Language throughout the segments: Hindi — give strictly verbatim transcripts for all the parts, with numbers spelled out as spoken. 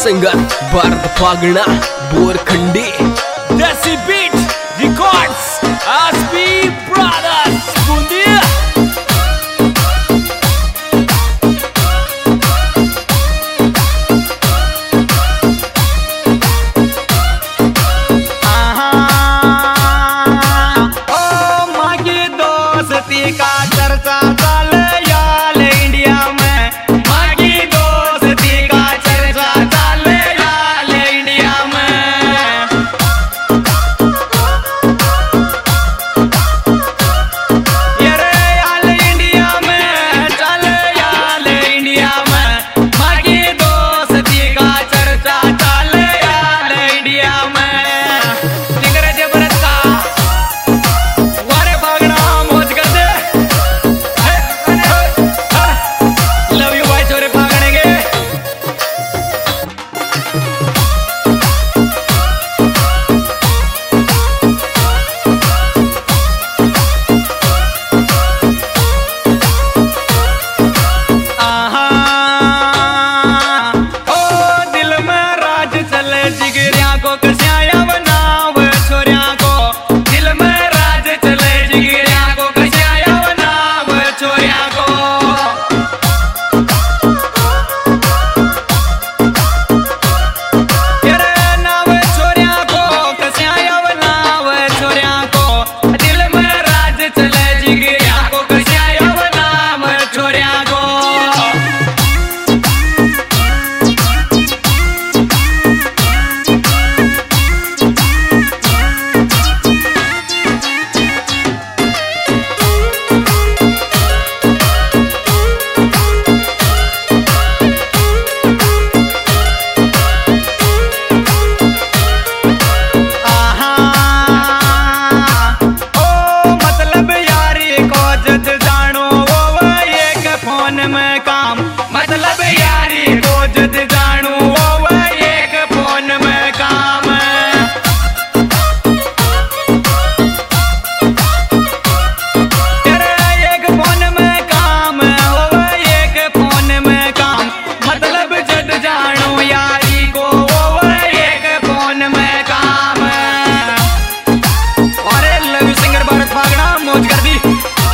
Singer Bharat Phagna Borkhandi desi beat records SP brothers Bundiya. का चर्चा चल याल इंडिया में, मागी दोस्ती का चर्चा चल याल इंडिया में। ये रे याल इंडिया में, चल याल इंडिया में, मागी दोस्ती का चर्चा चल याल इंडिया में। जिगर जबरत का वारे भागना मौज कर दे। जिगरिया को कस्या बनाव छोरिया को, दिल में राज चले जिगरिया को कस्या बनाव छोरिया को। तेरे नाव छोरिया को कस्या बनाव छोरिया को, दिल में राज चले जिगरिया को कस्या बनाव छोरिया को। मतलब यारी को जद जानू वो एक फोन में काम। तेरे एक फोन में काम हो, एक फोन में काम, मतलब जद जानू यारी को वो एक फोन में काम। अरे लव सिंगर भारत फागणा मौज कर दी।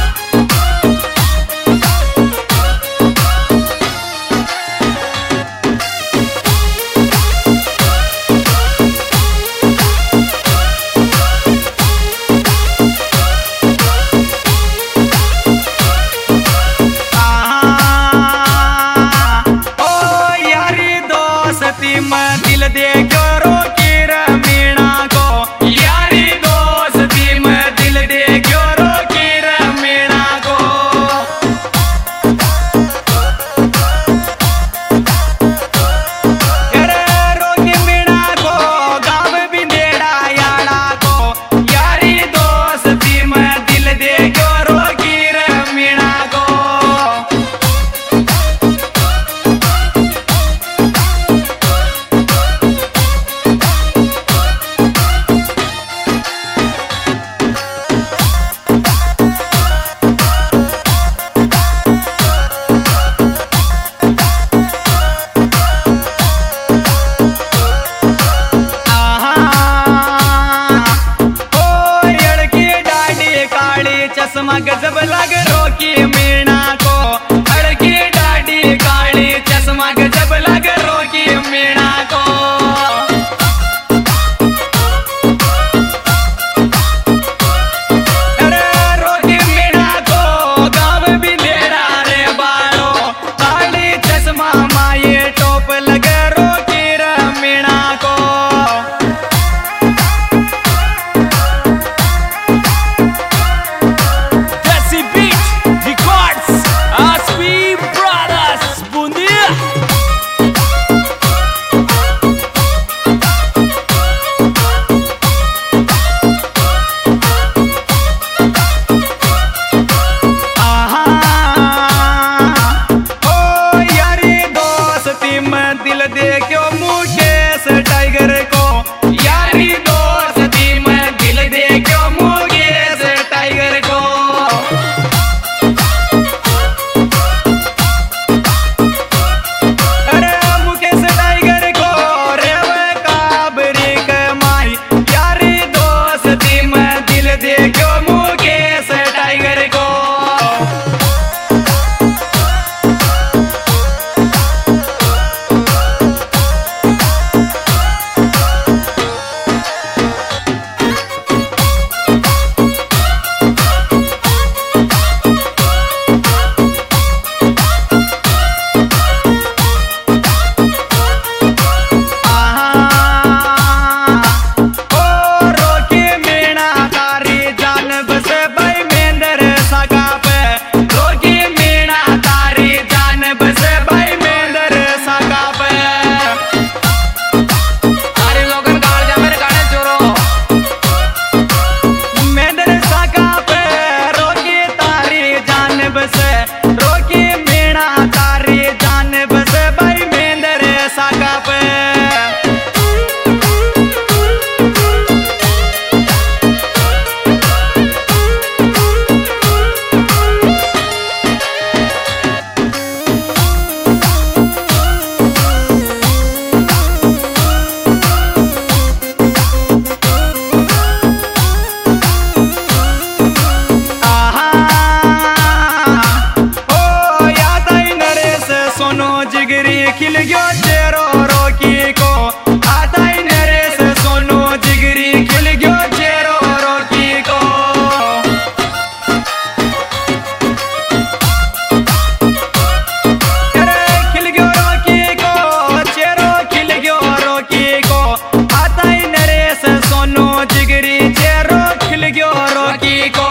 मैं दिल दे क्यों रोकी रमीना को, यारी दोस्ती में दिल दे क्यों रोकी रमीना को। अरे रोकी मीना को गाँव भी देड़ा याड़ा को, यारी दोस्ती में दिल दे क्यों रोकी रमीना को। चश्मा गजब लग रोकी मीना को, अड़की डाडी काली चश्मा गजब लग रोकी मीना को। अरे रोकी मीना को गाँव भी लेड़ा रे बारो, काली चश्मा माये टोप लग रोकी मीना को। Beat Records, S P Brothers, Bundia. जिगरी खिल गयो चेहरो रोकी को आता ही नरेश सोनू जिगरी खिल गयो चेहरो रोकी को अरे खिल गयो रोकी को चेहरो खिल गयो रोकी को आता ही नरेश सोनू जिगरी चेहरो खिल गयो रोकी को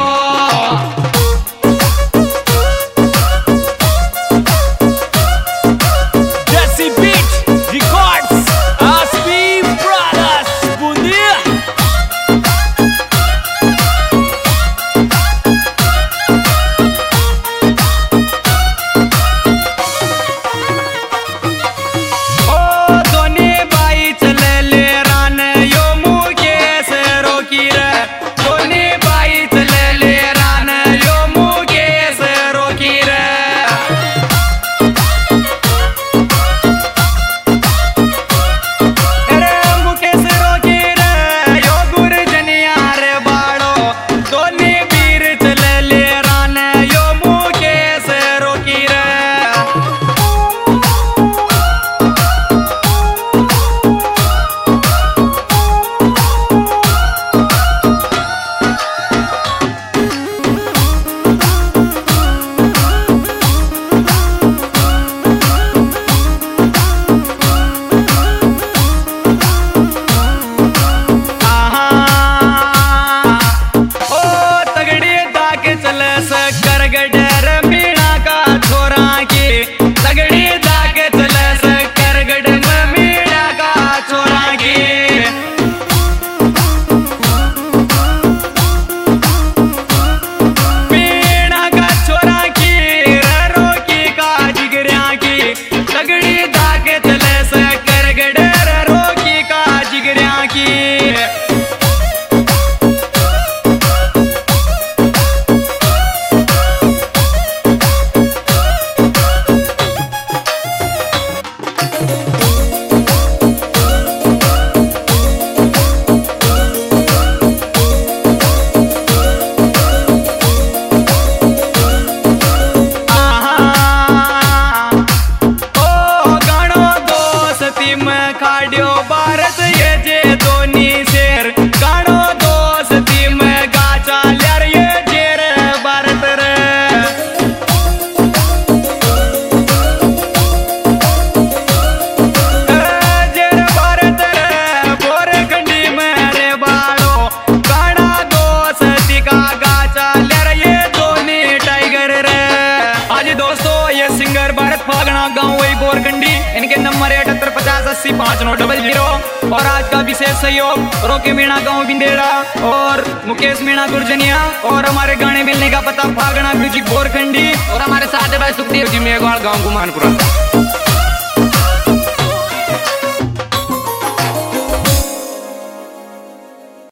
इनके नंबर है अठहत्तर पचास अस्सी पाँच नौ डबल जीरो। और आज का विशेष सहयोग रोके मीणा गाँव बिंदेड़ा और मुकेश मीणा गुर्जनिया और हमारे गाने मिलने का पता फागणा म्यूजिक बोरखंडी और हमारे साथ भाई सुखदेव जी मेघवाल गाँव गुमानपुरा।